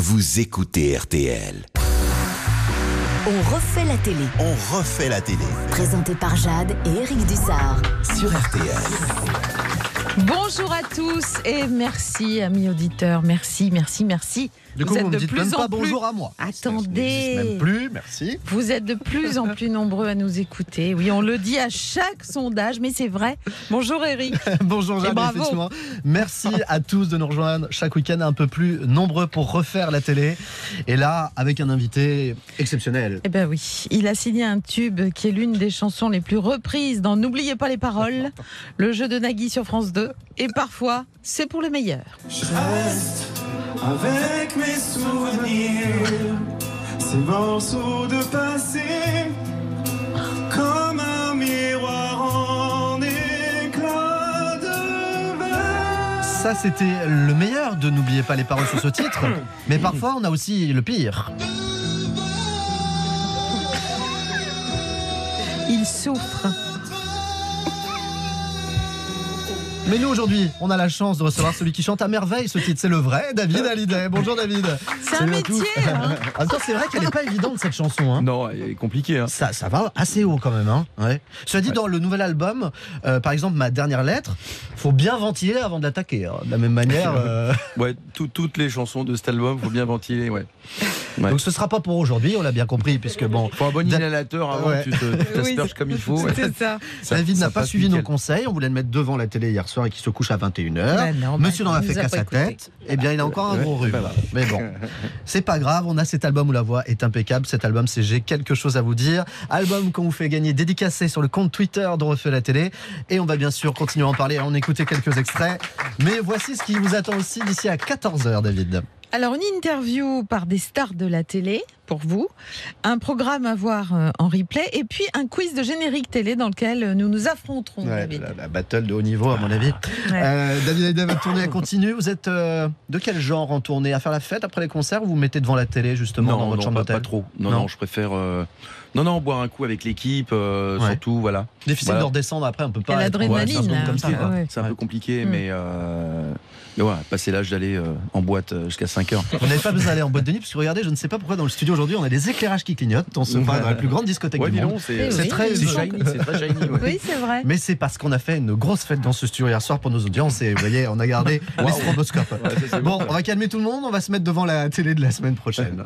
vous écoutez RTL. On refait la télé. On refait la télé. Présenté par Jade et Eric Dussard. Sur RTL. Bonjour à tous et merci amis auditeurs, merci. Du coup, vous me dites même pas bonjour à moi. Attendez. Même plus, merci. Vous êtes de plus en plus nombreux à nous écouter. Oui, on le dit à chaque sondage, mais c'est vrai. Bonjour Eric. Bonjour Jade, effectivement. Merci à tous de nous rejoindre chaque week-end un peu plus nombreux pour refaire la télé. Et là, avec un invité exceptionnel. Eh ben oui, il a signé un tube qui est l'une des chansons les plus reprises dans N'oubliez pas les paroles, le jeu de Nagui sur France 2. Et parfois, c'est pour les meilleurs. Je reste avec mes souvenirs, ces morceaux de passé, comme un miroir en éclat de verre. Ça, c'était le meilleur de N'oubliez pas les paroles sur ce titre. Mais parfois, on a aussi le pire. Il souffre. Mais nous, aujourd'hui, on a la chance de recevoir celui qui chante à merveille ce titre. C'est le vrai David Hallyday. Bonjour David. C'est un métier, hein. En même temps, c'est vrai qu'elle n'est pas évidente cette chanson. Hein. Non, elle est compliquée. Hein. Ça va assez haut quand même. Hein. Ouais. Cela dit, dans le nouvel album, par exemple, Ma dernière lettre, faut bien ventiler avant de l'attaquer. Hein. De la même manière. Ouais, toutes les chansons de cet album, faut bien ventiler. Ouais. Donc ce sera pas pour aujourd'hui, on l'a bien compris, puisque bon. Faut un bon inhalateur avant Ouais. que tu t'asperges Oui, comme il faut. C'est ça. David n'a ça pas passe suivi nickel. nos conseils. On voulait le mettre devant la télé hier soir et qu'il se couche à 21h. Ben non, Monsieur ben, n'en a il fait nous a qu'à pas sa écouté. tête. Eh bien, il a encore un gros rhume. Voilà. Mais bon, c'est pas grave. On a cet album où la voix est impeccable. Cet album, c'est J'ai quelque chose à vous dire. Album qu'on vous fait gagner dédicacé sur le compte Twitter de Refait la télé. Et on va bien sûr continuer à en parler, à en écouter quelques extraits. Mais voici ce qui vous attend aussi d'ici à 14h, David. Alors, une interview par des stars de la télé, pour vous, un programme à voir en replay, et puis un quiz de générique télé dans lequel nous nous affronterons, Ouais, David. la battle de haut niveau, à mon avis. Ouais. David Hallyday, votre tournée continue. Vous êtes de quel genre en tournée? À faire la fête après les concerts ou vous vous mettez devant la télé, justement, dans votre chambre pas d'hôtel? trop. Non, je préfère. Boire un coup avec l'équipe, surtout, voilà. Difficile Voilà. de redescendre après, on peut pas. Il y a être- l'adrénaline, ouais, c'est un peu là. comme ça, quoi. Ouais. C'est un peu compliqué, Mm. mais voilà, passer l'âge d'aller en boîte jusqu'à 5h. On n'avait pas besoin d'aller en boîte de nuit, parce que regardez, je ne sais pas pourquoi dans le studio aujourd'hui, on a des éclairages qui clignotent. On se croit dans la plus grande discothèque Ouais, du dis monde. donc, Eh C'est oui, très oui, c'est oui. shiny, c'est très shiny. Ouais. Oui, c'est vrai. Mais c'est parce qu'on a fait une grosse fête dans ce studio hier soir pour nos audiences et vous voyez, on a gardé les stroboscopes. Ouais, ça, c'est Bon, on va calmer tout le monde, on va se mettre devant la télé de la semaine prochaine.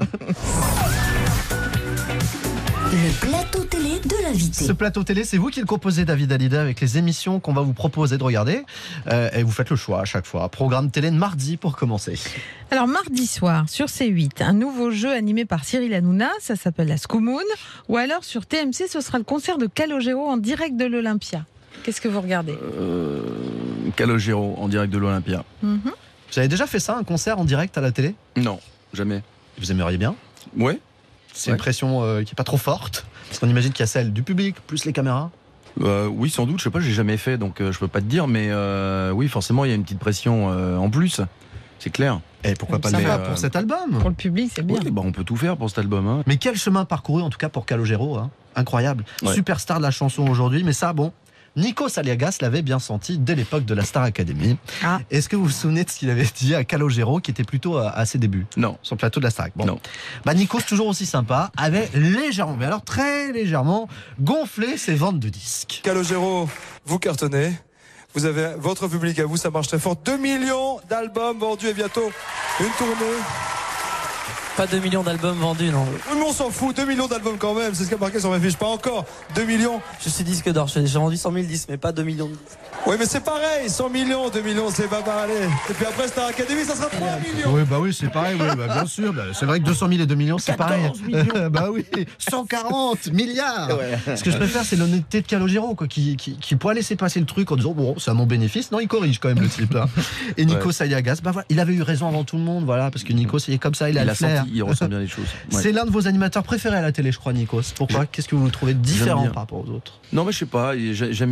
Le plateau télé de l'invité. Ce plateau télé, c'est vous qui le composez, David Hallyday, avec les émissions qu'on va vous proposer de regarder. Et vous faites le choix à chaque fois. Programme télé de mardi pour commencer. Alors, mardi soir, sur C8, un nouveau jeu animé par Cyril Hanouna, ça s'appelle la Scoomoon. Ou alors, sur TMC, ce sera le concert de Calogero en direct de l'Olympia. Qu'est-ce que vous regardez? Calogero en direct de l'Olympia. Mhm. Vous avez déjà fait ça, un concert en direct à la télé? Non, jamais. Vous aimeriez bien? Ouais. C'est une pression qui n'est pas trop forte. Parce qu'on imagine qu'il y a celle du public, plus les caméras. Oui, sans doute. Je sais pas, j'ai jamais fait, donc je peux pas te dire. Mais oui, forcément, il y a une petite pression en plus. C'est clair. Et pourquoi pas Ça le va, faire pour cet album? Pour le public, c'est bien. Oui, on peut tout faire pour cet album. Hein. Mais quel chemin parcouru, en tout cas pour Calogero, hein. Incroyable. Ouais. Superstar de la chanson aujourd'hui, mais ça, bon, Nikos Aliagas l'avait bien senti dès l'époque de la Star Academy. Ah. Est-ce que vous vous souvenez de ce qu'il avait dit à Calogero, qui était plutôt à ses débuts, Non. sur le plateau de la Star? Bon. Non. Bah, Nikos, toujours aussi sympa, avait légèrement, mais alors très légèrement, gonflé ses ventes de disques. Calogero, vous cartonnez. Vous avez votre public à vous, ça marche très fort. 2 millions d'albums vendus et bientôt une tournée. Pas 2 millions d'albums vendus, non. Oui, mais on s'en fout, 2 millions d'albums quand même, c'est ce qui a marqué sur ma fiche. Pas encore 2 millions. Je suis disque d'or, j'ai vendu 100 000 disques, mais pas 2 millions de disques. Oui, mais c'est pareil, 100 millions, 2 millions, c'est pas mal, allez. Et puis après Star Academy, ça sera 3 millions. Oui, bah oui, c'est pareil, oui, bah bien sûr. Bah, c'est vrai que 200 000 et 2 millions, c'est pareil. Bah oui, 140 milliards. Ce que je préfère, c'est l'honnêteté de Calogero, quoi, qui pourrait laisser passer le truc en disant, bon, c'est à mon bénéfice. Non, il corrige quand même le type, là. Et Nikos Aliagas, bah voilà, il avait eu raison avant tout le monde, voilà, parce que Nikos, il est comme ça, il a le flair. Senti, il ressent bien les choses. Ouais. C'est l'un de vos animateurs préférés à la télé, je crois, Nikos. Pourquoi? Qu'est-ce que vous trouvez différent bien. par rapport aux autres? Non, mais je sais pas. J'aime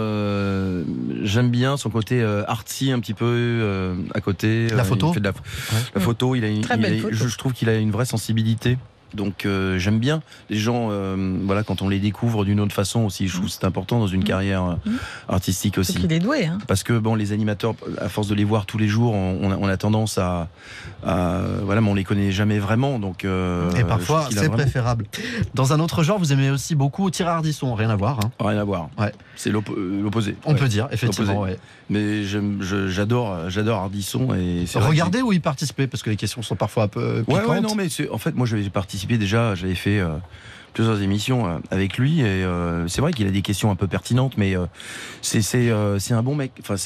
bien son côté artsy un petit peu à côté. La photo. Il fait de la photo. Il a une, Très belle photo. Je trouve qu'il a une vraie sensibilité. Donc j'aime bien les gens, voilà, quand on les découvre d'une autre façon aussi. Je trouve que c'est important dans une carrière artistique aussi. Il est doué, hein. Parce que bon, les animateurs, à force de les voir tous les jours, on a tendance à voilà, mais on les connaît jamais vraiment. Donc et parfois c'est préférable. Dans un autre genre, vous aimez aussi beaucoup Thierry Ardisson, rien à voir. Hein. Rien à voir. Ouais. C'est l'opposé. On peut dire effectivement. Ouais. Mais j'adore Ardisson et regardez où il participait parce que les questions sont parfois un peu piquantes. Ouais, non, mais en fait, moi j'avais participé déjà, j'avais fait plusieurs émissions avec lui et c'est vrai qu'il a des questions un peu pertinentes, mais c'est un bon mec. Enfin,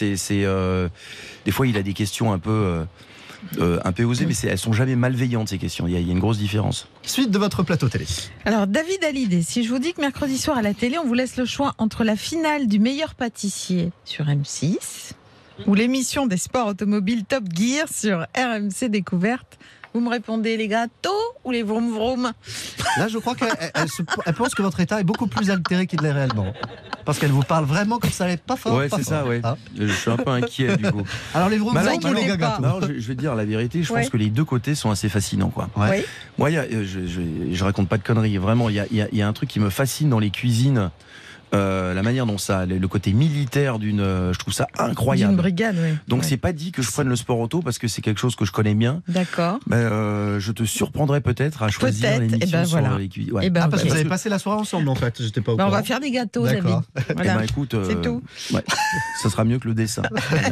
des fois il a des questions un peu osées, mais elles sont jamais malveillantes ces questions. Il y a une grosse différence. Suite de votre plateau télé. Alors David Hallyday, si je vous dis que mercredi soir à la télé, on vous laisse le choix entre la finale du meilleur pâtissier sur M6 ou l'émission des sports automobiles Top Gear sur RMC Découverte, vous me répondez les gâteaux ou les vroom vroom? Là, je crois qu'elle pense que votre état est beaucoup plus altéré qu'il l'est réellement. Parce qu'elle vous parle vraiment comme ça, elle n'est pas fort. Ouais, c'est ça, ouais. Je suis un peu inquiet du coup. Alors les vroom vroom ou les gâteaux? Non, je vais te dire la vérité, je pense que les deux côtés sont assez fascinants, quoi. Ouais. Moi, je raconte pas de conneries, vraiment, il y a un truc qui me fascine dans les cuisines. La manière dont ça, le côté militaire je trouve ça incroyable. D'une brigade, oui. Donc c'est pas dit que je prenne le sport auto parce que c'est quelque chose que je connais bien. D'accord. Mais je te surprendrai peut-être à choisir l'émission sur les cuisines. Ouais. Parce que vous avez passé la soirée ensemble en fait. J'étais pas au courant. On va faire des gâteaux, David. Voilà. Écoute, c'est tout. Ouais, ça sera mieux que le dessin.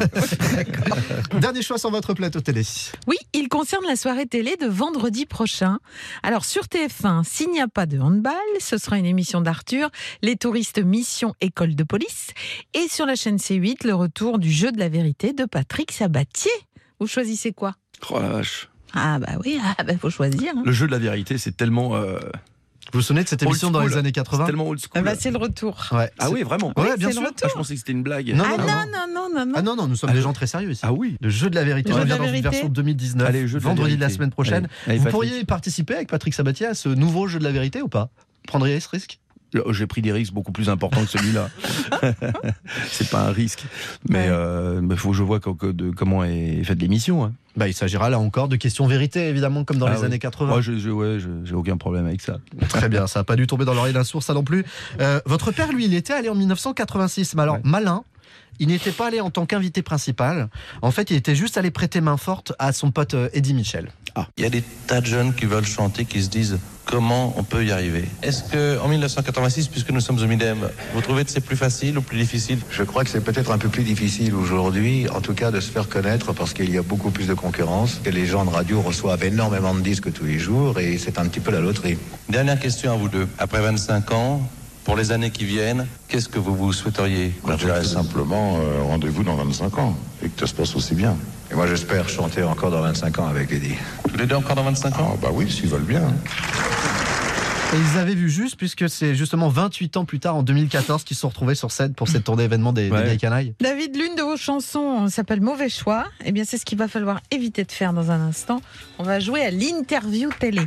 Dernier choix sur votre plateau télé. Oui, il concerne la soirée télé de vendredi prochain. Alors sur TF1, s'il n'y a pas de handball, ce sera une émission d'Arthur, les touristes Mission École de Police. Et sur la chaîne C8, le retour du jeu de la vérité de Patrick Sabatier. Vous choisissez quoi? Oh la vache. Ah bah oui, faut choisir. Hein. Le jeu de la vérité, c'est tellement... Vous vous souvenez de cette émission dans les années 80? C'est tellement old school. C'est le retour. Ouais. Ah oui, vraiment? Ouais, bien sûr. Je pensais que c'était une blague. Non. Ah non, nous sommes des gens très sérieux ici. Ah oui. Le jeu de la vérité, on revient dans une version 2019. Allez, vendredi de la semaine prochaine. Allez, vous pourriez participer avec Patrick Sabatier à ce nouveau jeu de la vérité ou pas? Prendriez ce risque? J'ai pris des risques beaucoup plus importants que celui-là. C'est pas un risque. Mais faut que je vois comment est faite l'émission. Hein. Il s'agira là encore de questions vérité, évidemment, comme dans les années 80. Moi, j'ai aucun problème avec ça. Très bien, ça n'a pas dû tomber dans l'oreille d'un sourd, ça non plus. Votre père, lui, il était allé en 1986. Mais alors, malin, il n'était pas allé en tant qu'invité principal. En fait, il était juste allé prêter main forte à son pote Eddie Mitchell. Il y a des tas de jeunes qui veulent chanter, qui se disent comment on peut y arriver. Est-ce qu'en 1986, puisque nous sommes au Midem, vous trouvez que c'est plus facile ou plus difficile? Je crois que c'est peut-être un peu plus difficile aujourd'hui, en tout cas de se faire connaître, parce qu'il y a beaucoup plus de concurrence, que les gens de radio reçoivent énormément de disques tous les jours, et c'est un petit peu la loterie. Dernière question à vous deux. Après 25 ans, pour les années qui viennent, qu'est-ce que vous souhaiteriez? Je dirais simplement rendez-vous dans 25 ans, et que ça se passe aussi bien. Et moi j'espère chanter encore dans 25 ans avec Eddie. Tous les deux encore dans 25 ans? Bah oui, s'ils veulent bien. Et ils avaient vu juste, puisque c'est justement 28 ans plus tard, en 2014, qu'ils se sont retrouvés sur scène pour cette tournée événement des Vieilles Canailles. David, l'une de vos chansons s'appelle Mauvais choix. Eh bien, c'est ce qu'il va falloir éviter de faire dans un instant. On va jouer à l'interview télé.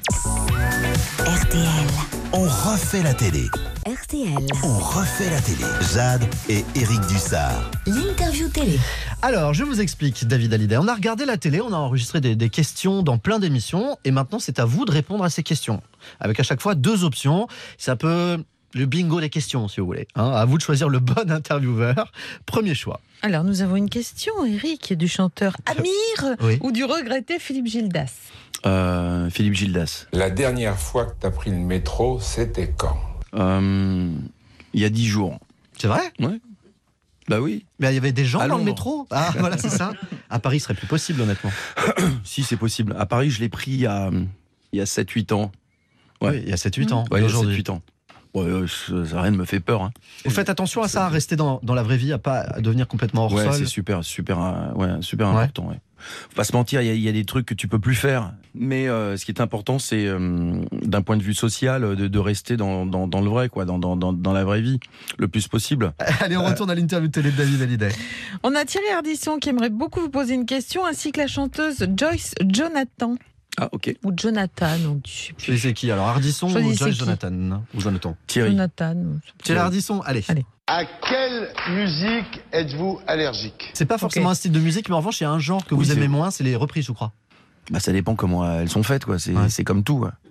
RTL. On refait la télé. RTL. On refait la télé. Jade et Éric Dussard. L'interview télé. Alors, je vous explique, David Hallyday. On a regardé la télé, on a enregistré des questions dans plein d'émissions, et maintenant c'est à vous de répondre à ces questions. Avec à chaque fois 2 options. C'est un peu le bingo des questions, si vous voulez. À vous de choisir le bon intervieweur. Premier choix. Alors, nous avons une question, Eric, du chanteur Amir ou du regretté Philippe Gildas? Philippe Gildas. La dernière fois que tu as pris le métro, c'était quand? Il y a 10 jours. C'est vrai? Ouais. Bah oui. Mais il y avait des gens dans le métro. Ah, voilà, c'est ça. À Paris, ce serait plus possible, honnêtement. Si, c'est possible. À Paris, je l'ai pris il y a 7-8 ans. Ouais. Oui, il y a 7-8 ans. Ouais, aujourd'hui. 7-8 ans. Ouais, rien ne me fait peur. Hein. Vous faites attention à ça, à rester dans la vraie vie, à pas devenir complètement hors sol. Ouais, c'est super important. Ouais. Faut pas se mentir, il y a des trucs que tu peux plus faire. Mais ce qui est important, c'est d'un point de vue social, de rester dans le vrai, quoi, dans la vraie vie, le plus possible. Allez, on retourne à l'interview télé de David Hallyday. On a Thierry Ardisson qui aimerait beaucoup vous poser une question, ainsi que la chanteuse Joyce Jonathan. Ah, ok. Ou Jonathan, on dit. C'est qui alors, Ardisson ou Joyce Jonathan? Ou Jonathan? Thierry. Jonathan. Thierry Ardisson, allez. À quelle musique êtes-vous allergique? C'est pas forcément un style de musique, mais en revanche, il y a un genre que vous aimez moins, c'est les reprises, je crois. Bah, ça dépend comment elles sont faites, quoi. C'est comme tout.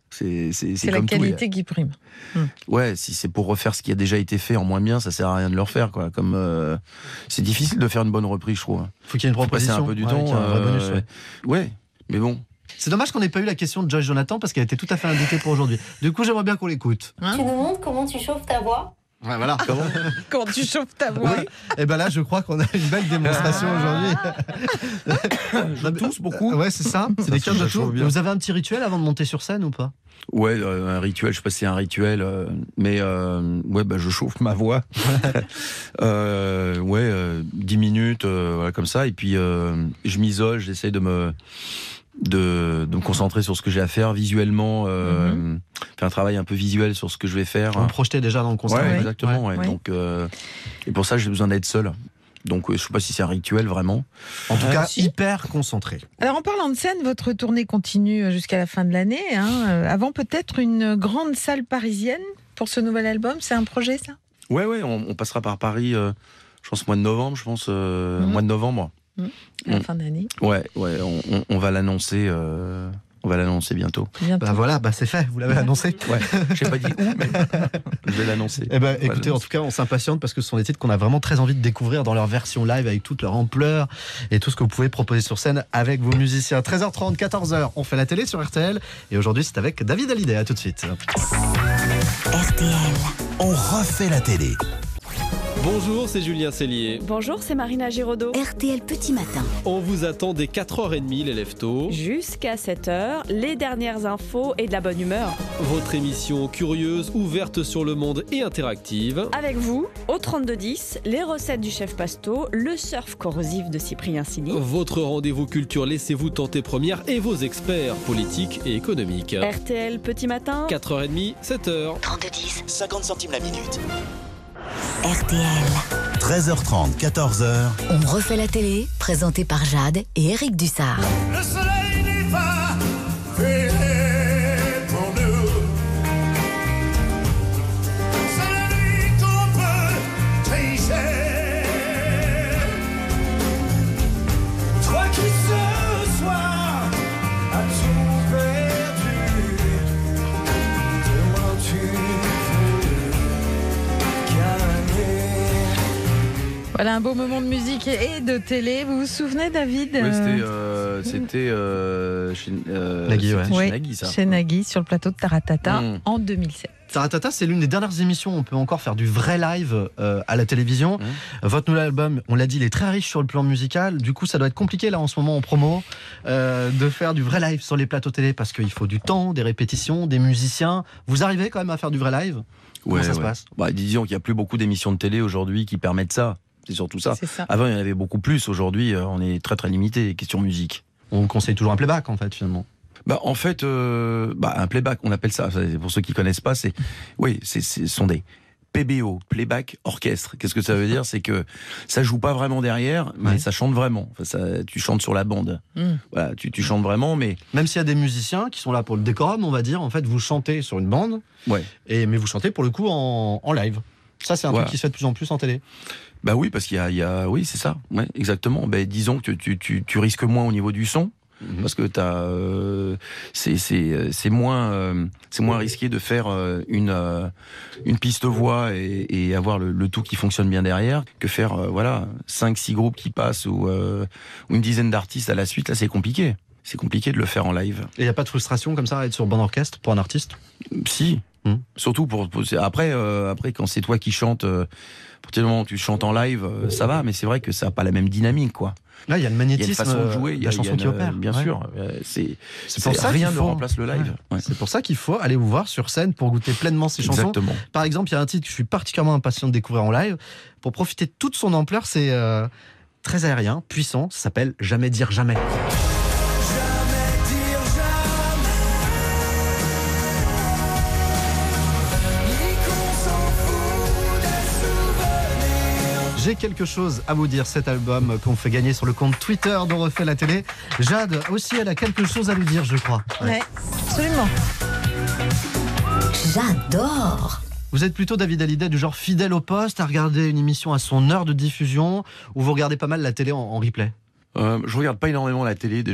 C'est la comme tout, qualité qui prime. Ouais, si c'est pour refaire ce qui a déjà été fait en moins bien, ça sert à rien de le refaire, quoi. Comme c'est difficile de faire une bonne reprise, je trouve. Faut qu'il y ait une proposition. C'est un peu du Ouais, temps. qu'il y ait un vrai bonus, ouais, mais bon. C'est dommage qu'on n'ait pas eu la question de Joyce Jonathan parce qu'elle était tout à fait indiquée pour aujourd'hui. Du coup, j'aimerais bien qu'on l'écoute. Tu nous montres comment tu chauffes ta voix? Ouais, voilà. Quand tu chauffes ta voix. Oui. Et ben là, je crois qu'on a une belle démonstration aujourd'hui. Je tousse beaucoup. Ouais, c'est ça. C'est des cas de tout. bien. Vous avez un petit rituel avant de monter sur scène ou pas? Ouais, un rituel, je sais pas si c'est un rituel, mais ouais, bah, je chauffe ma voix. 10 minutes, voilà, comme ça, et puis je m'isole, j'essaie de me concentrer sur ce que j'ai à faire visuellement, faire un travail un peu visuel sur ce que je vais faire. Vous projetez déjà dans le concert. Ouais, exactement. Ouais. Donc, et pour ça, j'ai besoin d'être seul. Donc, je sais pas si c'est un rituel vraiment. En tout cas, hyper concentré. Alors, en parlant de scène, votre tournée continue jusqu'à la fin de l'année. Avant, peut-être une grande salle parisienne pour ce nouvel album. C'est un projet, ça? Ouais, on passera par Paris, je pense mois de novembre, mois de novembre. À la fin d'année. Ouais, on va l'annoncer. On va l'annoncer bientôt. Bah voilà, c'est fait, vous l'avez annoncé. Ouais, je n'ai pas dit où, mais je vais l'annoncer. Eh ben, écoutez, en tout cas, on s'impatiente parce que ce sont des titres qu'on a vraiment très envie de découvrir dans leur version live avec toute leur ampleur et tout ce que vous pouvez proposer sur scène avec vos musiciens. 13h30, 14h, on fait la télé sur RTL et aujourd'hui c'est avec David Hallyday. À tout de suite. RTL. On refait la télé. Bonjour, c'est Julien Cellier. Bonjour, c'est Marina Giraudot. RTL Petit Matin. On vous attend dès 4h30, les lève-tôt. Jusqu'à 7h, les dernières infos et de la bonne humeur. Votre émission curieuse, ouverte sur le monde et interactive. Avec vous, au 3210, les recettes du chef Pasto, le surf corrosif de Cyprien Sini. Votre rendez-vous culture, laissez-vous tenter première et vos experts politiques et économiques. RTL Petit Matin. 4h30, 7h. 3210. 50 centimes la minute. RTL. 13h30, 14h. On refait la télé, présenté par Jade et Éric Dussard. Le soleil n'est pas fait pour nous. C'est la nuit qu'on peut tricher. Toi qui ce soir as tout perdu, comment tu veux gagner. Voilà un beau moment de musique et de télé. Vous vous souvenez, David? C'était chez Nagui, ouais. Oui, chez Nagui, ça. chez Nagui, sur le plateau de Taratata, en 2007. Taratata, c'est l'une des dernières émissions où on peut encore faire du vrai live à la télévision. Votre nouvel album, on l'a dit, il est très riche sur le plan musical. Du coup, ça doit être compliqué là en ce moment en promo de faire du vrai live sur les plateaux télé parce qu'il faut du temps, des répétitions, des musiciens. Vous arrivez quand même à faire du vrai live? Comment ça se passe? Disons qu'il n'y a plus beaucoup d'émissions de télé aujourd'hui qui permettent ça. C'est surtout ça. C'est ça. Avant, il y en avait beaucoup plus. Aujourd'hui, on est très très limité. Question musique. On conseille toujours un playback en fait finalement. En fait, un playback, on appelle ça. Pour ceux qui connaissent pas, ce sont des PBO, playback orchestre. Qu'est-ce que ça veut dire? C'est que ça joue pas vraiment derrière, mais ça chante vraiment. Enfin, tu chantes sur la bande. Voilà, tu chantes vraiment, mais même s'il y a des musiciens qui sont là pour le décorum, on va dire, en fait, vous chantez sur une bande. Ouais. Mais vous chantez pour le coup en live. Ça, c'est un truc qui se fait de plus en plus en télé. Bah oui, parce qu'il y a, oui, c'est ça. Ouais, exactement. Disons que tu risques moins au niveau du son. Parce que c'est moins risqué de faire une piste voix et avoir le tout qui fonctionne bien derrière que faire 5-6 groupes qui passent ou une dizaine d'artistes à la suite. Là, c'est compliqué. C'est compliqué de le faire en live. Et il n'y a pas de frustration comme ça à être sur bande orchestre pour un artiste? Si. Surtout après quand c'est toi qui chantes, à partir du moment où tu chantes en live, ça va, mais c'est vrai que ça n'a pas la même dynamique, quoi. Là, il y a le magnétisme, il y a une façon de jouer, il y a la chanson qui opère. Bien sûr. C'est pour ça rien qu'il ne faut... remplace le live. Ouais. C'est pour ça qu'il faut aller vous voir sur scène pour goûter pleinement ces chansons. Exactement. Par exemple, il y a un titre que je suis particulièrement impatient de découvrir en live. Pour profiter de toute son ampleur, c'est très aérien, puissant. Ça s'appelle Jamais dire jamais. J'ai quelque chose à vous dire, cet album qu'on fait gagner sur le compte Twitter dont refait la télé. Jade aussi, elle a quelque chose à nous dire, je crois. Ouais, absolument. J'adore. Vous êtes plutôt David Hallyday du genre fidèle au poste, à regarder une émission à son heure de diffusion, ou vous regardez pas mal la télé en replay? Je regarde pas énormément la télé déjà.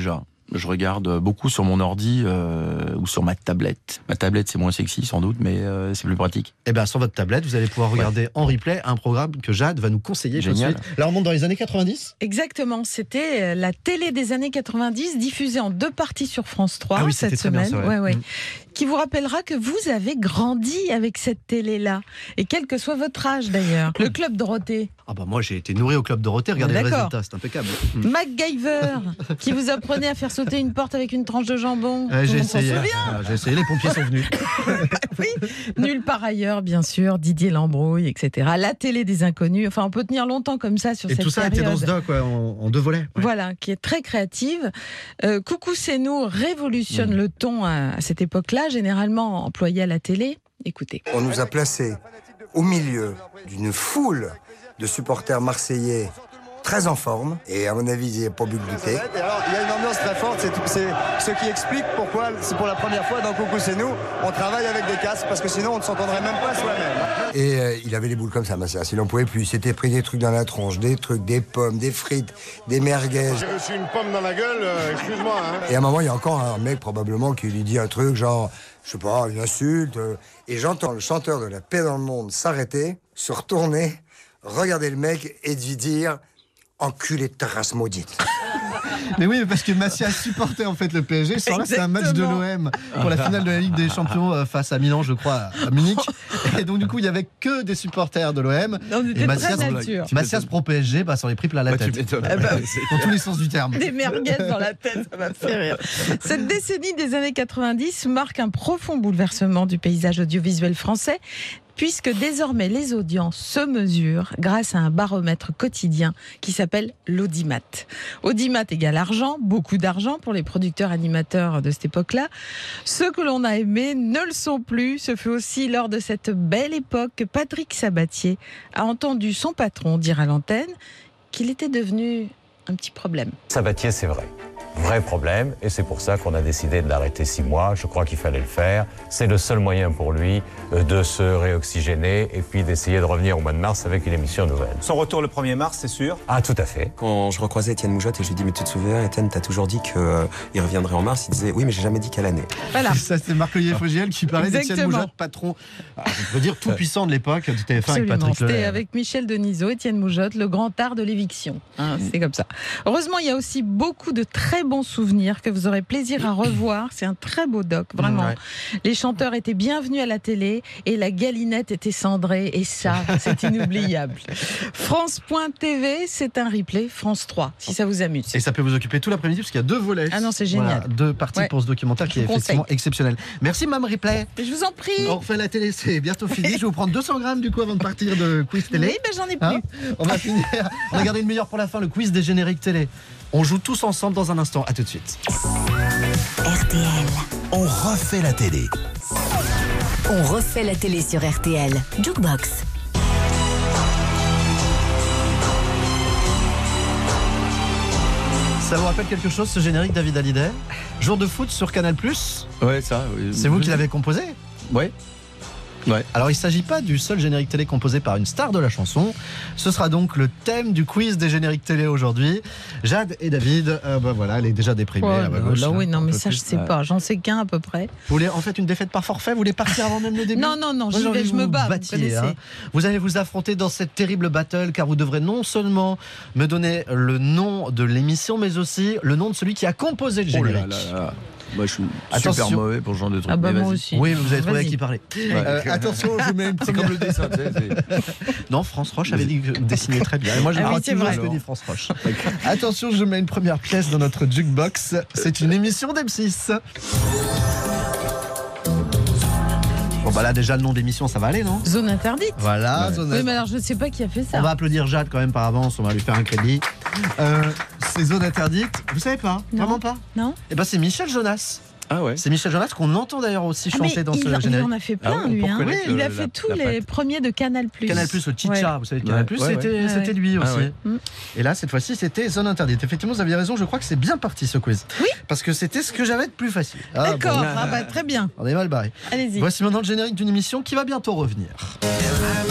Je regarde beaucoup sur mon ordi ou sur ma tablette. Ma tablette, c'est moins sexy sans doute, mais c'est plus pratique. Et bien sur votre tablette, vous allez pouvoir regarder en replay un programme que Jade va nous conseiller. Génial. Là, on monte dans les années 90. Exactement, c'était la télé des années 90, diffusée en 2 parties sur France 3 oui, cette très bien, semaine. ça, Qui vous rappellera que vous avez grandi avec cette télé-là. Et quel que soit votre âge d'ailleurs. Le Club Dorothée. Ah bah moi j'ai été nourri au Club Dorothée, regardez les résultats, c'est impeccable. MacGyver, qui vous apprenait à faire sauter une porte avec une tranche de jambon. J'ai essayé, les pompiers sont venus. Oui, Nulle part ailleurs, bien sûr, Didier Lambrouille, etc. La télé des inconnus, enfin on peut tenir longtemps comme ça sur cette période. Et tout ça était dans ce doc, en 2 volets. Voilà, qui est très créative. Coucou c'est nous révolutionne le ton à cette époque-là, généralement employé à la télé. Écoutez. On nous a placés au milieu d'une foule de supporters marseillais très en forme, et à mon avis, il n'y a pas bu de douter. Alors, il y a une ambiance très forte, c'est ce qui explique pourquoi, c'est pour la première fois dans Coucou c'est nous, on travaille avec des casques, parce que sinon on ne s'entendrait même pas soi-même. Et il avait les boules comme ça, Massias, il n'en pouvait plus, il s'était pris des trucs dans la tronche, des trucs, des pommes, des frites, des merguez. J'ai reçu une pomme dans la gueule, excuse-moi. Et à un moment, il y a encore un mec probablement qui lui dit un truc genre, je sais pas, une insulte, et j'entends le chanteur de La Paix dans le Monde s'arrêter, se retourner, regarder le mec et lui dire « Enculé de ta race maudite ». Mais oui, parce que Massias supportait en fait le PSG. Ce soir-là, c'est un match de l'OM pour la finale de la Ligue des Champions face à Milan, je crois, à Munich. Et donc du coup, il n'y avait que des supporters de l'OM. Et Massias pro PSG, ça en est pris plein la tête. Dans tous les sens du terme. Des merguez dans la tête, ça m'a fait rire. Cette décennie des années 90 marque un profond bouleversement du paysage audiovisuel français, puisque désormais les audiences se mesurent grâce à un baromètre quotidien qui s'appelle l'audimat. Audimat égale argent, beaucoup d'argent pour les producteurs animateurs de cette époque-là. Ceux que l'on a aimés ne le sont plus. Ce fut aussi lors de cette belle époque que Patrick Sabatier a entendu son patron dire à l'antenne qu'il était devenu un petit problème. Sabatier, c'est vrai problème, et c'est pour ça qu'on a décidé de l'arrêter 6 mois. Je crois qu'il fallait le faire. C'est le seul moyen pour lui de se réoxygéner et puis d'essayer de revenir au mois de mars avec une émission nouvelle. Son retour le 1er mars, c'est sûr? Ah, tout à fait. Quand je recroisais Étienne Moujotte et je lui dis mais tu te souviens, Étienne, t'as toujours dit qu'il reviendrait en mars. Il disait oui, mais j'ai jamais dit quelle année. Voilà. Ça, c'est Marc-Olivier Fogiel qui parlait d'Étienne Moujotte, patron, je peux dire tout puissant de l'époque du TF1 avec Patrick Lelay. C'était avec Michel Denisot, Étienne Moujotte, le grand art de l'éviction. C'est comme ça. Heureusement, il y a aussi beaucoup de très bons souvenirs que vous aurez plaisir à revoir. C'est un très beau doc, vraiment. Ouais. Les chanteurs étaient bienvenus à la télé et la galinette était cendrée, et ça, c'est inoubliable. France.tv, c'est un replay France 3, si ça vous amuse. Et ça peut vous occuper tout l'après-midi parce qu'il y a 2 volets. Ah non, c'est génial. Voilà, 2 parties pour ce documentaire qui est effectivement exceptionnel. Merci, Mme Replay. Je vous en prie. On refait la télé, c'est bientôt fini. Je vais vous prendre 200 grammes du coup avant de partir de quiz télé. Oui, j'en ai plus. On va finir. On a gardé une meilleure pour la fin, le quiz des génériques télé. On joue tous ensemble dans un instant. À tout de suite. RTL. On refait la télé. On refait la télé sur RTL. Jukebox. Ça vous rappelle quelque chose, ce générique, David Hallyday? Jour de foot sur Canal+. Ouais, ça. Oui. C'est vous qui l'avez composé? Ouais. Alors il ne s'agit pas du seul générique télé composé par une star de la chanson. Ce sera donc le thème du quiz des génériques télé aujourd'hui. Jade et David, voilà, elle est déjà déprimée. Oui, non, mais ça je sais pas, j'en sais qu'un à peu près. Vous voulez en fait une défaite par forfait? Vous voulez partir avant même le début? Non, j'y vais, je me bats. Vous allez vous affronter dans cette terrible battle, car vous devrez non seulement me donner le nom de l'émission, mais aussi le nom de celui qui a composé le générique. Moi, je suis super mauvais pour ce genre de trucs. Moi aussi. Oui, vous avez trouvé à qui parler. Attention, je mets une première... C'est comme le dessin, tu sais. Non, France Roche avait dit que vous dessinez très bien. Et moi, je me rappelle ce que dit France Roche. Attention, je mets une première pièce dans notre jukebox. C'est une émission d'M6. Bon là déjà le nom d'émission ça va aller, non? Zone interdite. Voilà, Zone interdite. Oui, mais alors je sais pas qui a fait ça. On va applaudir Jade quand même par avance, on va lui faire un crédit. C'est Zone interdite, vous savez pas? Non. Vraiment pas? Non. Et c'est Michel Jonas. Ah ouais. C'est Michel Jonas qu'on entend d'ailleurs aussi chanter dans ce générique. Il en a fait plein, lui. Oui, il a fait tous les premiers de Canal+. Canal+, le Chicha, vous savez, Canal+, c'était lui aussi. Et là, cette fois-ci, c'était Zone interdite. Effectivement, vous aviez raison, je crois que c'est bien parti ce quiz. Oui. Parce que c'était ce que j'avais de plus facile. D'accord, très bien. On est mal barré. Allez-y. Voici maintenant le générique d'une émission qui va bientôt revenir.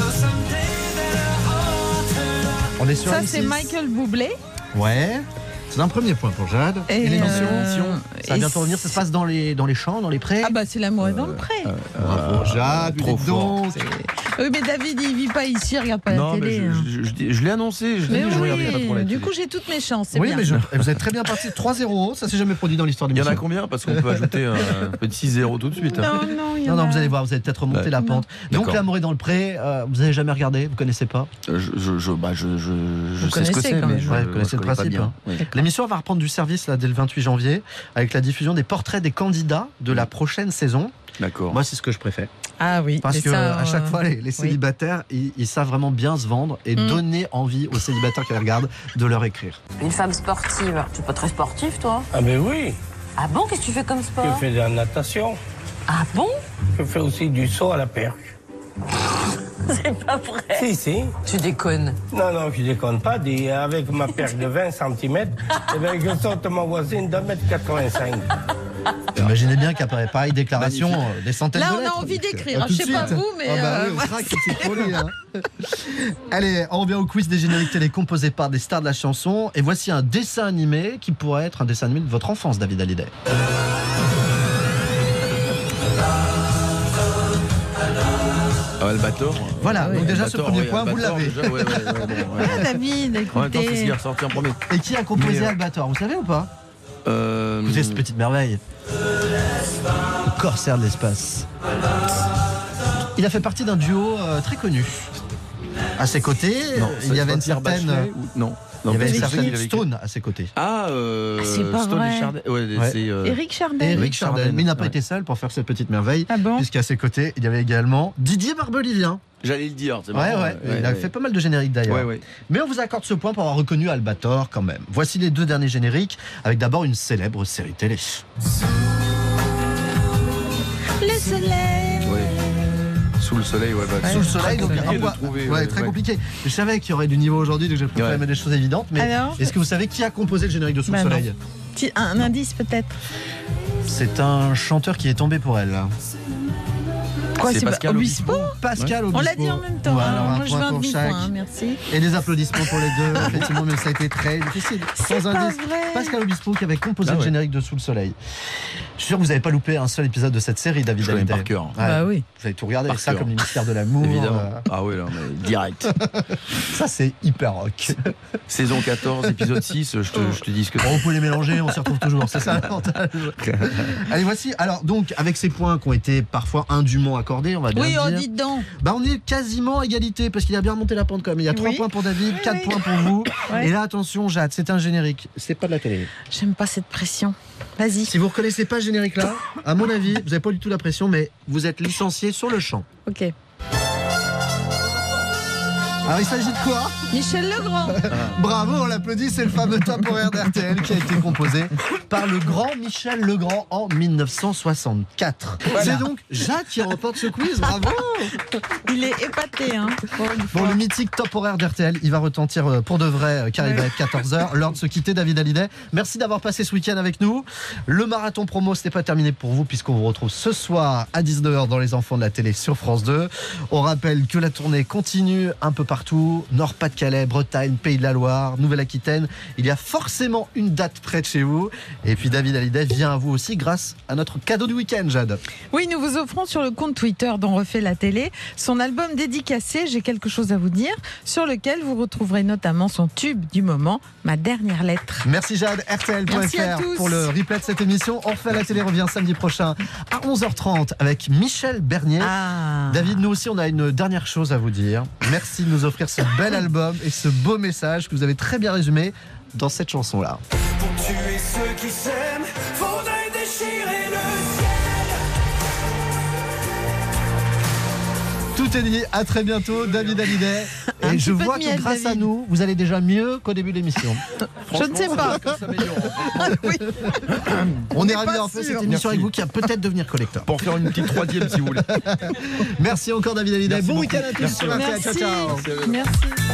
On est sur ça, M6. c'est Michael Bublé. Ouais. C'est un premier point pour Jade. Et l'émission, ça va et bientôt revenir. Ça se passe dans les champs, dans les prés. Ah bah c'est l'amour est dans le pré. Bravo, Jade, trop donc. Oui, mais David, il vit pas ici, il regarde pas Non, la télé. mais je l'ai annoncé. Je regardais pas trop la télé. Du coup, j'ai toutes mes chances. C'est Oui, bien. mais vous êtes très bien parti. 3-0, ça s'est jamais produit dans l'histoire de Il y en l'émission. a combien? Parce qu'on peut ajouter un petit 6-0 tout de suite. Non, vous allez voir, vous allez peut-être remonter la pente. Donc, l'amour est dans le pré. Vous avez jamais regardé? Vous connaissez pas? Je sais ce que connaissez c'est, quand mais même. je Ouais, vous connaissez le connais pas principe. bien. Hein. Oui. L'émission va reprendre du service là, dès le 28 janvier avec la diffusion des portraits des candidats de la prochaine saison. D'accord. Moi, c'est ce que je préfère. Ah oui. Parce et que ça, à chaque fois, les célibataires, ils savent vraiment bien se vendre et donner envie aux célibataires qui les regardent de leur écrire. Une femme sportive. Tu es pas très sportif, toi? Ah ben oui, Ah bon? Qu'est-ce que tu fais comme sport? je fais de la natation. Ah bon? Je fais aussi du saut à la perche. C'est pas vrai. Si. Tu déconnes. Non, je déconne pas. Avec ma perche de 20 cm, eh ben, je saute ma voisine d'1,85 m. Imaginez bien qu'après pareille déclaration, des centaines Là, de on a lettres. envie d'écrire. Ah, tout Je sais de pas suite. vous, mais. Ah bah oui, on craque, c'est folie, hein. Allez, on revient au quiz des génériques télé composés par des stars de la chanson. Et voici un dessin animé qui pourrait être un dessin animé de votre enfance, David Hallyday. Albator. Voilà, donc déjà Albator, ce premier oui, point, vous Albator, l'avez. déjà, ouais. Ah, David, En même temps, c'est ce qui est écoutez. ressorti en premier. Et qui a composé Mais, Albator, vous savez ou pas? Vous Vous êtes cette petite merveille. Le corsaire de l'espace. Il a fait partie d'un duo très connu. À ses côtés, il y avait une certaine. Non. Il y avait une Pierre certaine Bachelet, Stone à ses côtés. Ah, c'est pas Stone vrai. et Chardin. Ouais, c'est. Éric Chardin. Éric Chardin. Mais il n'a pas Ouais. été seul pour faire cette petite merveille. Ah bon? Puisqu'à ses côtés, il y avait également Didier Barbelivien. J'allais le dire. C'est Ouais, marrant, il a fait pas mal de génériques d'ailleurs. Ouais. Mais on vous accorde ce point pour avoir reconnu Albator quand même. Voici les deux derniers génériques, avec d'abord une célèbre série télé. Le soleil. Ouais. Sous le soleil, ouais. Sous le soleil, donc compliqué un de point. trouver, Ouais, très compliqué. Je savais qu'il y aurait du niveau aujourd'hui, donc j'ai préféré mettre des choses évidentes. Mais Alors est-ce que vous savez qui a composé le générique de Sous le Bah non. soleil? Un indice peut-être. C'est un chanteur qui est tombé pour elle. Quoi, C'est c'est Pascal Obispo? Pascal On Obispo. l'a dit en même temps. Voilà, Alors, un moi, je point veux un pour demi-point, chaque. merci. Et des applaudissements pour les deux, effectivement, mais ça a été très difficile. C'est Sans pas indice, vrai. Pascal Obispo qui avait composé Ah le ouais. générique de Sous le soleil. Je suis sûr que vous n'avez pas loupé un seul épisode de cette série, David Je connais Hallyday. par cœur. Bah oui. Vous avez tout regardé, Par ça cœur. comme les mystères de l'amour. Évidemment. Ah ouais, là, mais direct. Ça, c'est hyper rock. Saison 14, épisode 6, je te dis ce que Bon, vous pouvez les mélanger, on s'y retrouve toujours, c'est ça l'avantage. Allez, voici. Alors, donc, avec ces points qui ont été parfois indûment accordés, on va bien Oui, dire. oh, dites donc. Bah, on est quasiment à égalité parce qu'il a bien remonté la pente quand même. Il y a 3 Oui. points pour David, Oui, 4 oui. points pour vous. Ouais. Et là, attention, Jade, c'est un générique. C'est pas de la télé. J'aime pas cette pression. Vas-y. Si vous reconnaissez pas ce générique-là, à mon avis, vous n'avez pas du tout la pression, mais vous êtes licencié sur le champ. Ok. Alors, il s'agit de quoi? Michel Legrand. Bravo, on l'applaudit, c'est le fameux top horaire d'RTL qui a été composé par le grand Michel Legrand en 1964. Voilà. C'est donc Jacques qui remporte ce quiz, bravo. Il est épaté, hein. Bon, le mythique top horaire d'RTL, il va retentir pour de vrai, car il va être 14h. L'heure de se quitter, David Hallyday. Merci d'avoir passé ce week-end avec nous. Le marathon promo, ce n'est pas terminé pour vous, puisqu'on vous retrouve ce soir à 19h dans Les Enfants de la télé sur France 2. On rappelle que la tournée continue un peu partout, Nord-Pas-de-Calais, Bretagne, Pays de la Loire, Nouvelle-Aquitaine. Il y a forcément une date près de chez vous. Et puis David Hallyday vient à vous aussi grâce à notre cadeau du week-end, Jade. Oui, nous vous offrons sur le compte Twitter d'On refait la télé son album dédicacé, J'ai quelque chose à vous dire, sur lequel vous retrouverez notamment son tube du moment, Ma dernière lettre. Merci Jade, Merci à RTL.fr tous. pour le replay de cette émission. On refait la télé revient samedi prochain à 11h30 avec Michel Bernier. David, nous aussi on a une dernière chose à vous dire. Merci de nous offrir ce bel album et ce beau message que vous avez très bien résumé dans cette chanson-là. Pour tuer ceux qui s'aiment, faudrait déchirer le ciel. Tout est dit, à très bientôt David Hallyday. Un Et petit je peu de vois que miel, grâce à David. nous, vous allez déjà mieux qu'au début de l'émission. Je ne sais pas. On est pas ravis d'avoir fait sûr. cette émission Merci. avec vous qui va peut-être devenir collecteur. Pour faire une petite troisième si vous voulez. Merci encore David Hallyday. Merci Bon beaucoup. week-end à tous Merci. sur RTL. Ciao, ciao. Merci.